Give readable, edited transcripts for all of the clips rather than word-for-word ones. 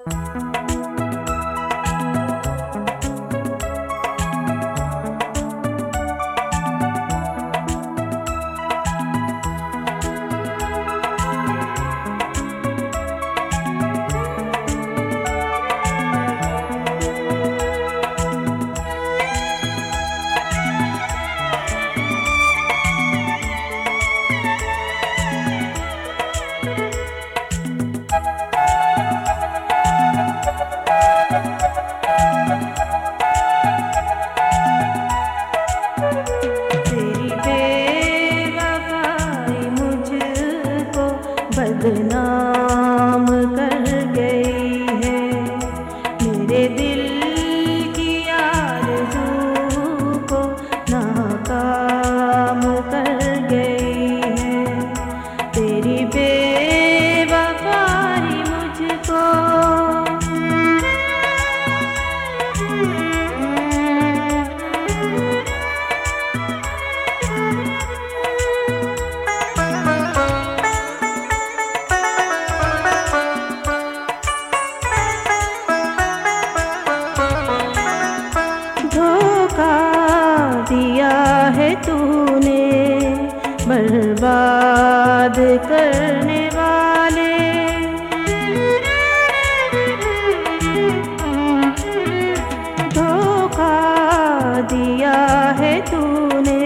बदनाम कर गई है। मेरे दिल की आरज़ू को नाकाम कर गई है। तेरी बेवफाई मुझको दिया है तूने बर्बाद करने वाले। धोखा दिया है तूने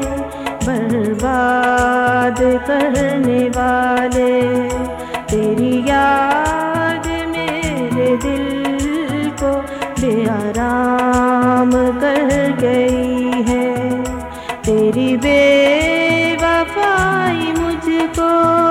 बर्बाद करने वाले। तेरी याद मेरे दिल को बेआराम कर गई है। तेरी बेवफाई मुझको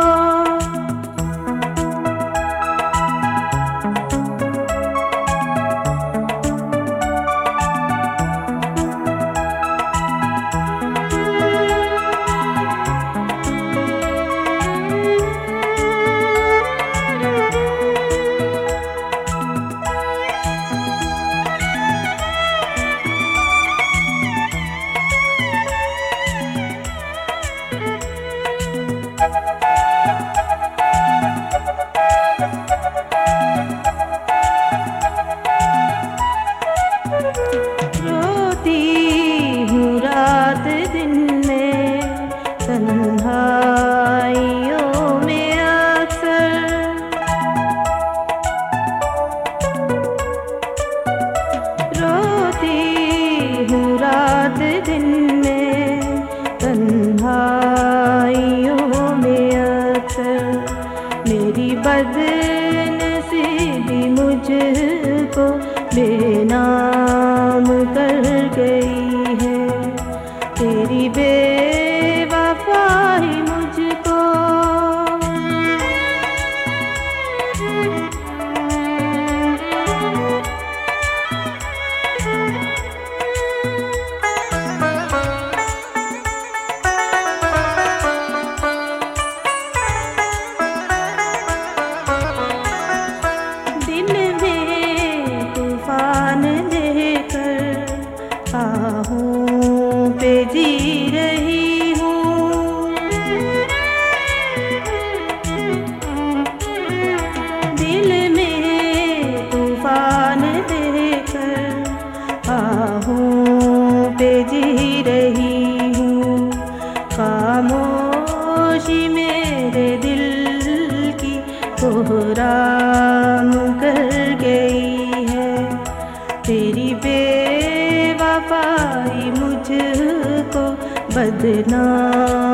रोती हूँ रात दिन में तन्हाइयों में अक्सर। रोती हूँ रात दिन में तन्हाइयों में अक्सर। मेरी बदनसीबी मुझको बेनाम कर गई है। तेरी बेवफाई मुझको आहों पे जी रही हूँ। दिल में तूफान देकर आहों पे जी रही हूँ। खामोशी मेरे दिल की कोहराम कर गई है। तेरी बेवफाई मुझको बदनाम